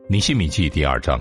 尼希米记第2章。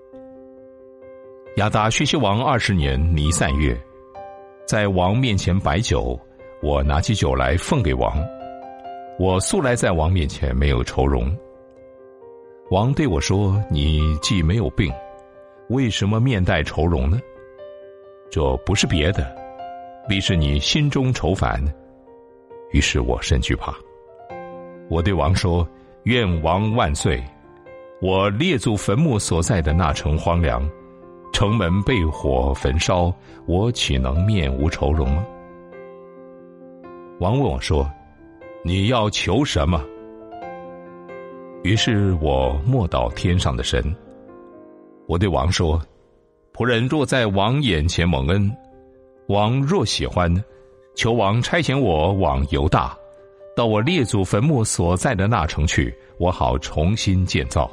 亚达薛西王20年尼散月，在王面前摆酒，我拿起酒来奉给王。我素来在王面前没有愁容。王对我说：“你既没有病，为什么面带愁容呢？这不是别的，必是你心中愁烦。”于是我甚惧怕。我对王说：“愿王万岁！我列祖坟墓所在的那城荒凉，城门被火焚烧，我岂能面无愁容吗？”王问我说：“你要求什么？”于是我默祷天上的神。我对王说：“仆人若在王眼前蒙恩，王若喜欢，求王差遣我往犹大，到我列祖坟墓所在的那城去，我好重新建造。”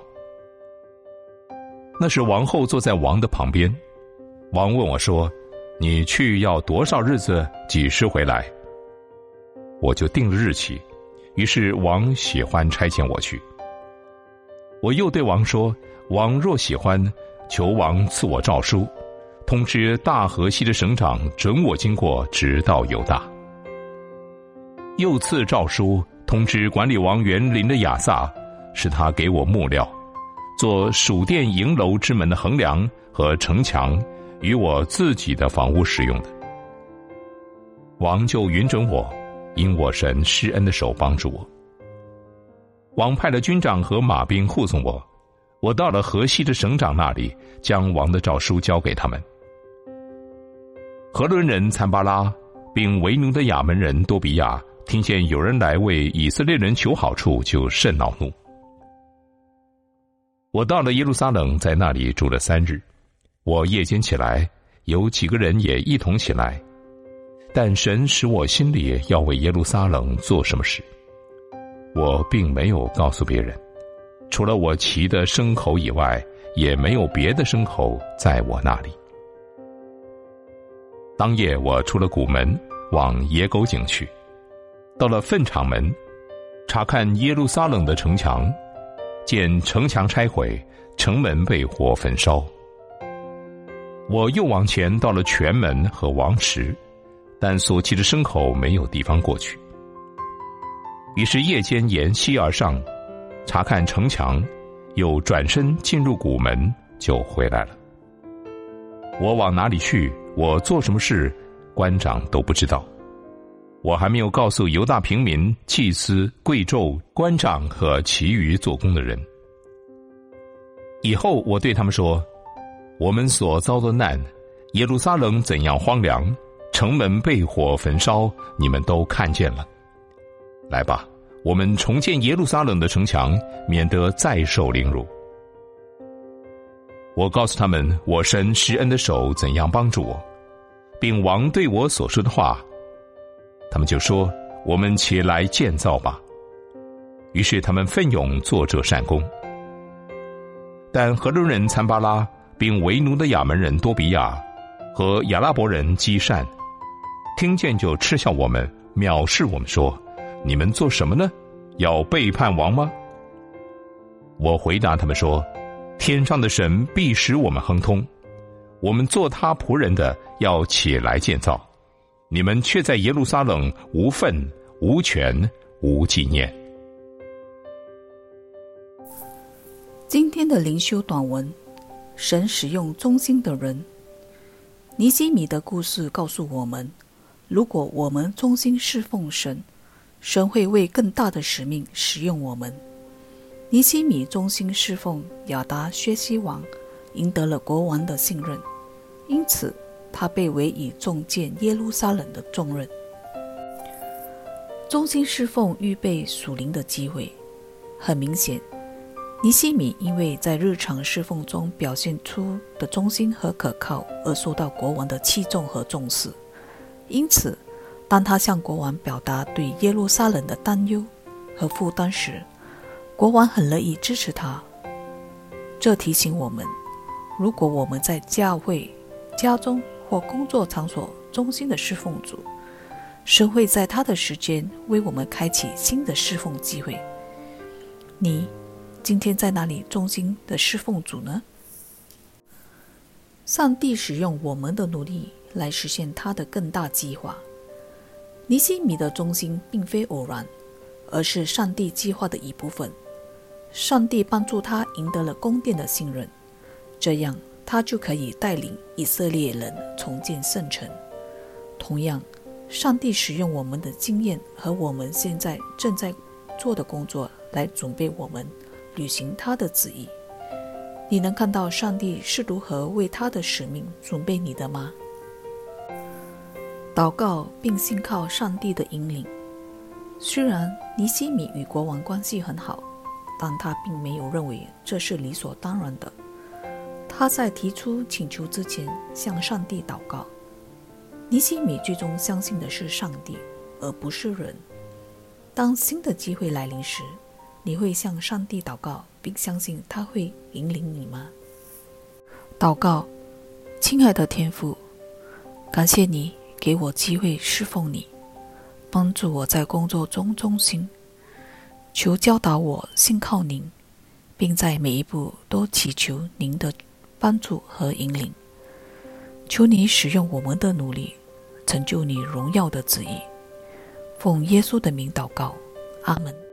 那时王后坐在王的旁边。王问我说：“你去要多少日子，几时回来？”我就定了日期。于是王喜欢差遣我去。我又对王说：“王若喜欢，求王赐我诏书，通知大河西的省长准我经过，直到犹大。又赐诏书，通知管理王园林的亚萨，使他给我木料，做属殿营楼之门的横梁和城墙，与我自己的房屋使用的。”王就允准我，因我神施恩的手帮助我。王派了军长和马兵护送我，我到了河西的省长那里，将王的诏书交给他们。河伦人参巴拉并为奴的亚门人多比亚听见有人来为以色列人求好处，就甚恼怒。我到了耶路撒冷，在那里住了3日。我夜间起来，有几个人也一同起来，但神使我心里要为耶路撒冷做什么事，我并没有告诉别人。除了我骑的牲口以外，也没有别的牲口在我那里。当夜我出了谷门，往野狗井去，到了粪场门，查看耶路撒冷的城墙，见城墙拆毁，城门被火焚烧。我又往前到了泉门和王池，但所骑的牲口没有地方过去。于是夜间沿西而上，查看城墙，又转身进入谷门，就回来了。我往哪里去，我做什么事，官长都不知道。我还没有告诉犹大平民、祭司、贵胄、官长和其余做工的人。以后我对他们说：“我们所遭的难，耶路撒冷怎样荒凉，城门被火焚烧，你们都看见了。来吧，我们重建耶路撒冷的城墙，免得再受凌辱。”我告诉他们我神施恩的手怎样帮助我，并王对我所说的话。他们就说：“我们起来建造吧。”于是他们奋勇做这善工。但河伦人参巴拉并为奴的亚门人多比亚和亚拉伯人基善听见，就嗤笑我们，藐视我们，说：“你们做什么呢？要背叛王吗？”我回答他们说：“天上的神必使我们亨通，我们做他仆人的要起来建造，你们却在耶路撒冷无份、无权、无纪念。” 今天的灵修短文，神使用忠心的人。尼希米的故事告诉我们，如果我们忠心侍奉神，神会为更大的使命使用我们。尼希米忠心侍奉亚达薛西王，赢得了国王的信任，因此他被委以重建耶路撒冷的重任。忠心侍奉预备属灵的机会。很明显，尼希米因为在日常侍奉中表现出的忠心和可靠，而受到国王的器重和重视。因此，当他向国王表达对耶路撒冷的担忧和负担时，国王很乐意支持他。这提醒我们，如果我们在教会、家中或工作场所忠心的侍奉主，神会在他的时间为我们开启新的侍奉机会。你今天在哪里忠心的侍奉主呢？上帝使用我们的努力来实现他的更大计划。尼希米的忠心并非偶然，而是上帝计划的一部分。上帝帮助他赢得了宫殿的信任，这样他就可以带领以色列人重建圣城。同样，上帝使用我们的经验和我们现在正在做的工作来准备我们履行他的旨意。你能看到上帝是如何为他的使命准备你的吗？祷告并信靠上帝的引领。虽然尼希米与国王关系很好，但他并没有认为这是理所当然的。他在提出请求之前向上帝祷告。尼希米最终相信的是上帝，而不是人。当新的机会来临时，你会向上帝祷告，并相信他会引领你吗？祷告。亲爱的天父，感谢你给我机会侍奉你，帮助我在工作中忠心。求教导我信靠您，并在每一步都祈求您的帮助和引领。求你使用我们的努力，成就你荣耀的旨意。奉耶稣的名祷告，阿们。